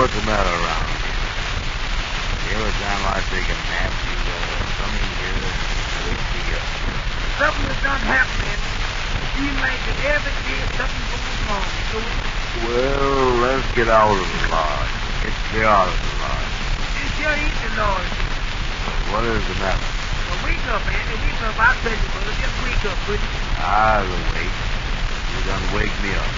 what's the matter around here? Every time I take a nap, you come in here and wake me up. Something is done happening. Seems like that every day something's going wrong. So Well, let's get out of the lodge. Get clear out of the lodge. it sure ain't the Lord. What is the matter? Well, wake up, Andy. Wake up. I'll tell you, brother. Just wake up, would you? I'll wake. You done wake me up.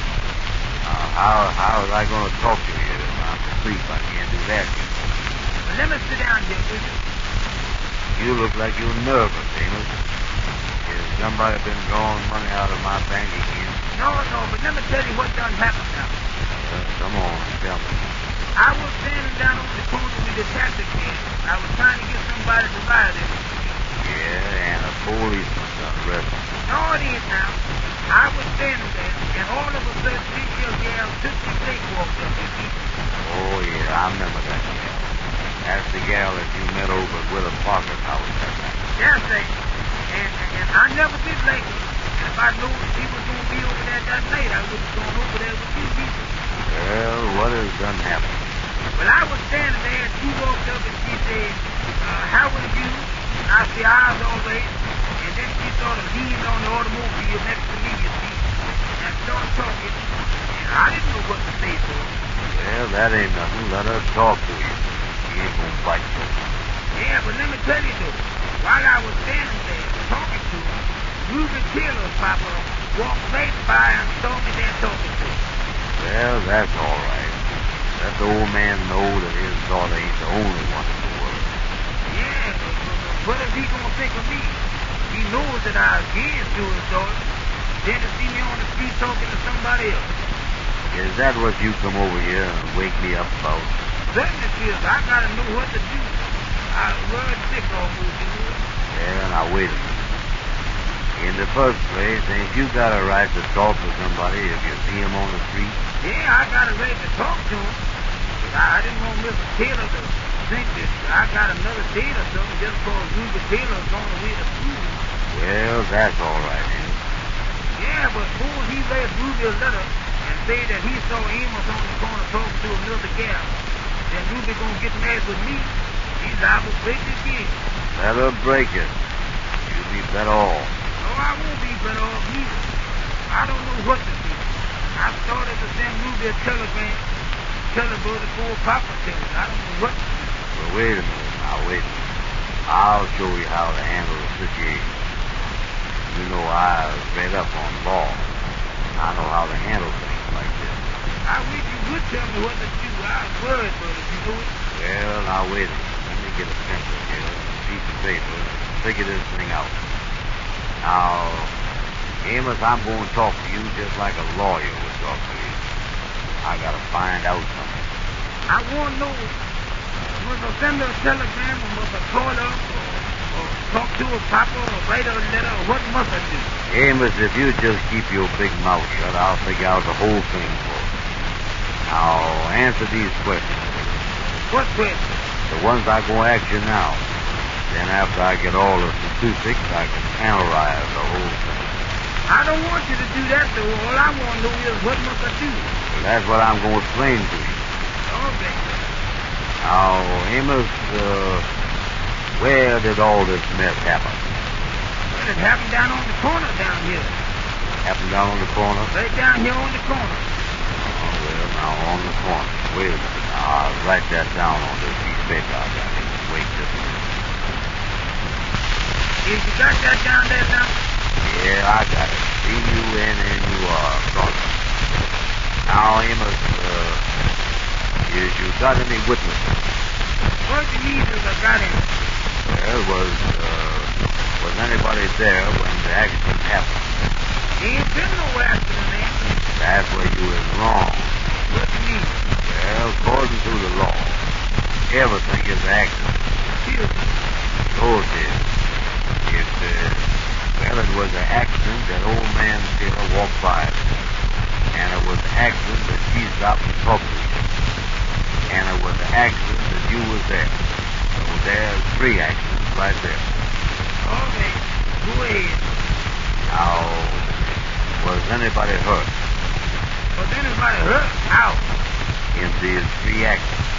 How was I going to talk to you if I'm asleep? I can't do that. Well, let me sit down here, would you? You look like you're nervous, Amos. Has somebody been drawing money out of my bank again? No, but let me tell you what done happened now. Come on, tell me. I was standing down on the corner with the taxi cab. I was trying to get somebody to buy this. Yeah, and a policeman got arrested. No, it ain't now. I was standing there, and all of a sudden, this young gal, Tootsie Blake, walked up to me. Oh, yeah, I remember that gal. That's the gal that you met over at Willa Parker's house that night. Yes, sir. And I never did like her. And if I knew he was going to be over there that night, I would have gone over there with you people. Well, what has done happened? Well, I was standing there, and she walked up, and she said, how are you? And I said, I was all right. And then she sort of leaned on the automobile next to me, you see, and started talking. And I didn't know what to say to her. Well, that ain't nothing. Let her talk to you. She ain't gonna bite you. Yeah, but let me tell you, though, while I was standing there talking to her, Ruby Taylor's papa walked right by and saw me there talking to her. Well, that's all right. Let the old man know that his daughter ain't the only one in the world. Yeah, but what is he going to think of me? He knows that I again to his daughter. Then to see me on the street talking to somebody else. Is that what you come over here and wake me up about? Certainly, Phil, I got to know what to do. I was sick almost, you know. Yeah, now wait a minute. In the first place, ain't you got a right to talk to somebody if you see him on the street? Yeah, I got a right to talk to him. But I didn't want Mr. Taylor to think that I got another date or something just because Ruby Taylor's gone away to school. Well, that's all right, Amos. Yeah, but suppose he read Ruby a letter and say that he saw Amos on the corner talking to another gal. Then Ruby gonna get mad with me. He's liable to break the game. Let her break it. You'll be better off. No, I won't be better off either. I don't know what to do. I started to send Ruby a telegram. Tell her about the poor Papa Taylor. I don't know what to do. But wait a minute now, wait a minute. I'll show you how to handle the situation. You know I read up on law. I know how to handle things like this. I wish you would tell me what to do. I was worried about it, you know it. Well, now wait a minute. Let me get a pencil here, a piece of paper, and figure this thing out. Now, Amos, I'm going to talk to you just like a lawyer would talk to you. I got to find out something. I want to know, must I send her a telegram or must I call her or talk to her papa or write her a letter or what must I do? Amos, if you just keep your big mouth shut, I'll figure out the whole thing for you. Now, answer these questions. What question? The ones I'm going to ask you now. Then after I get all the statistics, I can analyze the whole thing. I don't want you to do that, though. All I want to know is what must I do? Well, that's what I'm going to explain to you. Okay. Now, Amos, where did all this mess happen? Well, it happened down on the corner down here. Happened down on the corner? Right down here on the corner. Oh, well, now on the corner. Wait a minute. I'll write that down on this piece of paper I got here. Wait just a minute. If you got that down there now? Yeah, I got it. C-U-N-N-U-R. Now, Amos, you got any witnesses? What do you mean if I got him? Well, was anybody there when the accident happened? There ain't been no accident, man. That's where you was wrong. What do you mean? Well, according to the law, everything is an accident. Excuse me. So it is. Well, it was an accident that old man Taylor walked by it. And it was an accident that she stopped to talk to you. And it was an accident that you was there. So there's 3 accidents right there. Okay. Go ahead. Now, was anybody hurt Was anybody hurt? How? in these 3 accidents?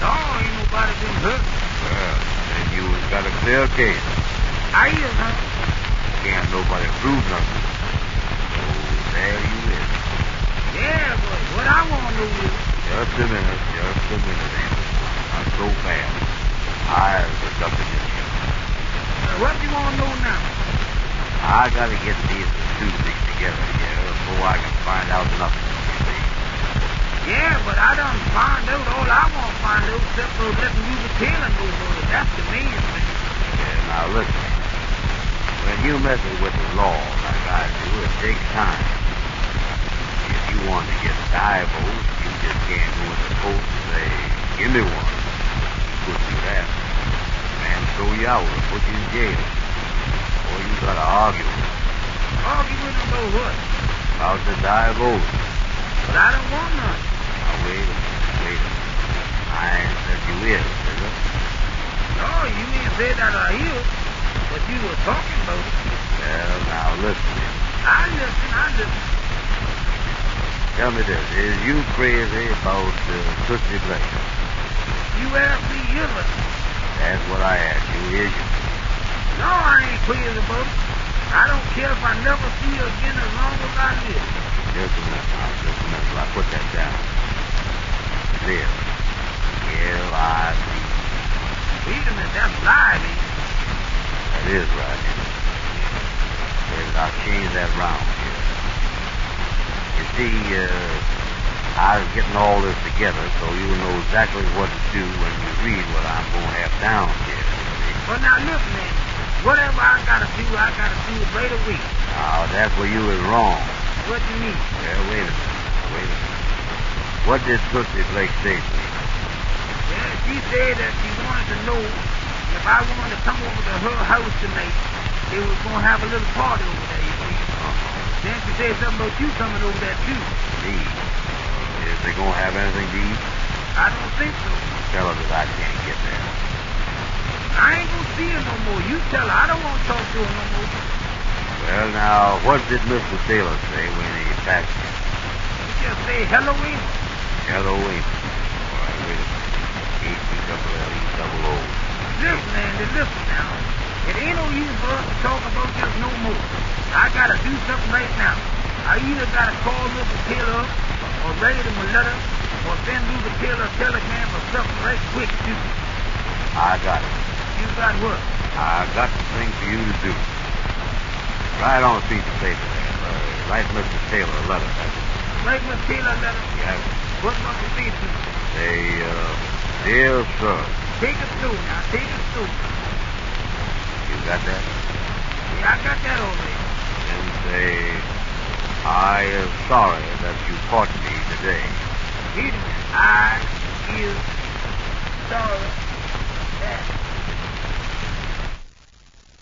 No, ain't nobody been hurt. Well, then you has got a clear case. I is, huh? Can't nobody prove nothing. So there you is. Yeah, but what I want to know is, Just a minute, Amos. Not so fast. I was abducted in here. what you want to know now? I gotta get these two things together here before I can find out nothing, you see. Yeah, but I done find out all I want to find out except for letting you the Taylor know about it. That's the main thing. Yeah, now listen. When you messing with the law like I do, it takes time. If you want to get divorced, you just can't go to the court and say, give me one. You couldn't do that. Man throw you out or put you in jail. Or you gotta argue with him. Argue with them about what? About the divorce. But I don't want none. Now wait a minute. I ain't said you is it? No, you didn't say that I is, but you were talking about it. Well, now listen. I listen. Tell me this. Is you crazy about Tootsie Blake? You asked me, you listen. That's what I asked you. Is you? No, I ain't crazy about it. I don't care if I never see her again as long as I live. Just a minute now. Till I put that down. Live. L-I-V. Wait a minute, that's lively. That is right. I'll change that round here. You see, I was getting all this together so you'll know exactly what to do when you read what I'm going to have down here. Well, now look, man. Whatever I gotta do it right away. Now, that's where you was wrong. What you mean? Well, wait a minute. What did Tootsie Blake say to me? Well, she said that she wanted to know if I wanted to come over to her house tonight. They was going to have a little party over there, you see. Then she said something about you coming over there, too. Me? Is they going to have anything to eat? I don't think so. Tell her that I can't get there. I ain't going to see her no more. You tell her. I don't want to talk to her no more. Well, now, what did Mr. Taylor say when he passed you? He just say, hello, Amos. Hello, Amos. All right, wait a minute. H-E-double-L-E-double-O. Listen, Andy, listen now. It ain't no use for us to talk about this no more. I gotta do something right now. I either gotta call Mr. Taylor up, or write him a letter, or send Mr. Taylor a telegram or something right quick, too. I got it. You got what? I got the thing for you to do. Write on a piece of paper there. Write Mr. Taylor a letter. Write Mr. Taylor a letter? Yeah. What must it be to? Say, dear sir. Take it through now. Take it through. You got that? Yeah, I got that already. And say, I am sorry that you caught me today. Wait a minute. I is sorry that